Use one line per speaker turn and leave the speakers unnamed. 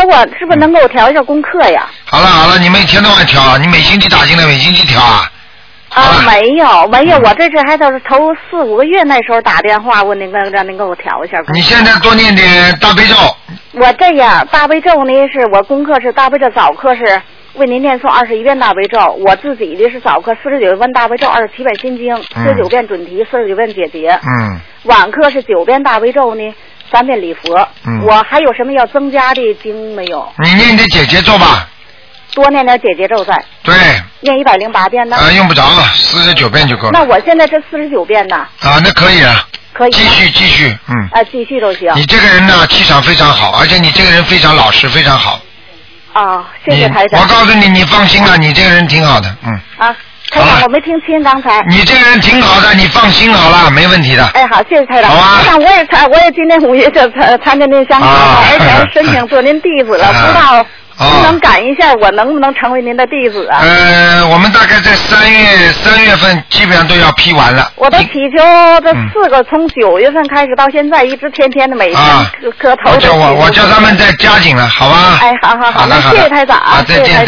我是不是能给我调一下功课呀？
好了，你们一天到晚调，你每星期打进来，每星期调啊？
没有，我这是还都是头4、5个月那时候打电话问您让您给我调一下。
你现在多念点大悲咒。
我这样，大悲咒呢是我功课是大悲咒早课是为您念诵21遍大悲咒，我自己的是早课49遍大悲咒，27遍心经，49遍准提，49遍解结。晚课是9遍大悲咒呢，3遍礼佛。我还有什么要增加的经没有？
你念点解结咒吧。
多念点解结咒在。
对。
念108遍呢？
用不着，49遍就够了。
那我现在这49遍呢？
那可以啊。
可以。
继续。
继续都行。
你这个人呢，气场非常好，而且你这个人非常老实，非常好。
谢谢台长。
我告诉你，你放心了，你这个人挺好的，
台长，我没听清刚才。
你这个人挺好的，你放心好了，没问题的。
好，谢谢台长。好啊。台长，我也今年5月就参加您香港，而且申请做您弟子了，不知道您能赶一下，我能不能成为您的弟子啊？
我们大概在3月份基本上都要批完了。
我都祈求这4个，从9月份开始到现在，一直天天的每天磕头。
我叫他们再加紧了，好吧？
好，那谢谢台长啊，
再见。